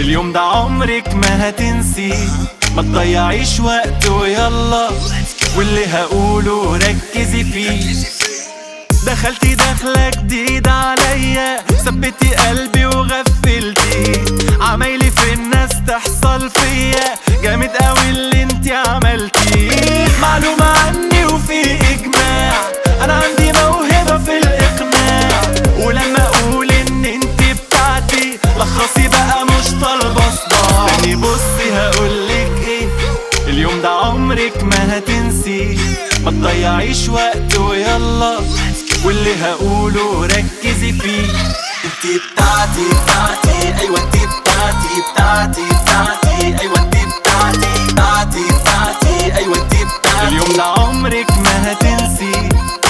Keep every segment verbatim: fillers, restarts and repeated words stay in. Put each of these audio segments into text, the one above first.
اليوم ده عمرك ما هتنسيه، ما تضيعيش وقت ويلا، واللي هقوله ركزي فيه. دخلتي دخلة جديدة عليا، ثبتي قلبي وغفلتي، عمايلي في الناس تحصل فيا، جامد قوي اللي انتي عملتيه. معلومة عني وفي اجماع، انا عندي موهبة في الاقناع، ولما اقول ان انتي بتاعتي لخصي بقى مش طالبة صداع. تاني بصي هقولك ايه، اليوم ده عمرك ما هتنسيه، ما تضيعيش وقت ويلا، واللي هقوله ركزي فيه. انتي بتاعتي بتاعتي ايوه انتي بتاعتي بتاعتي بتاعتي ايوه انتي بتاعتي بتاعتي بتاعتي ايوه انتي بتاعتي. اليوم ده عمرك ما هتنسيه،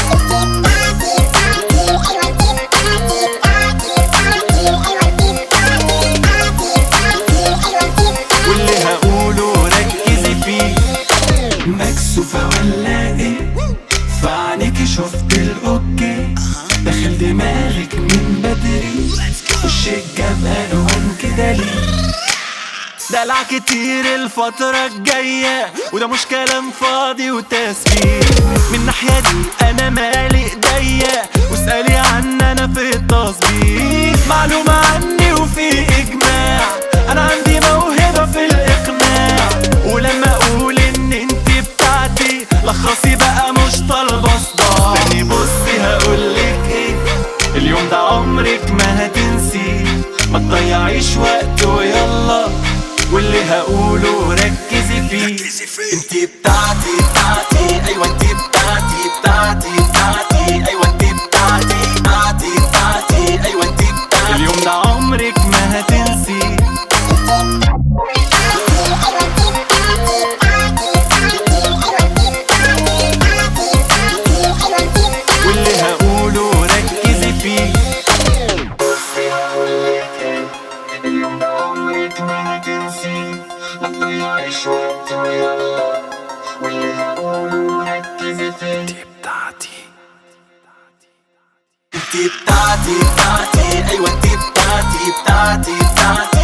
واللي هقوله ركزي فيه. مكسوفة ولا ايه؟ في عينيكي شفت الاوكي، داخل دماغك من بدري، وشك جاب الوان كده ليه؟ دلع كتير الفترة الجاية، وده مش كلام فاضي وتسبيح. من ناحية دي انا مالي ايديا، واسألي عن انا في التصبيح. معلومة عني وفي اجماع، انا عندي موهبة في الاقناع، ولما اقول ان انتي بتاعتي لخصي بقى مش طالبة صداع. تاني بصي هقولك ايه، اليوم ده عمرك ما هتنسيه، ما تضيعيش وقت ويلا، واللي هقوله ركزي فيه. انتي بتاعتي بتاعتي ايوه انتي بتاعتي بتاعتي بتاعتي ايوه انتي بتاعتي بتاعتي بتاعتي ايوه انتي بتاعتي. اليوم ده عمرك ما هتنسيه، واللي هقوله ركزي فيه. بصي هقولك ايه، اليوم ده عمرك ما هتنسيه، ما تضيعيش وقت ويلا، واللي هقوله ركزي فيه. انتي بتاعتي انتي بتاعتي بتاعتي ايوه انتي بتاعتي بتاعتي بتاعتي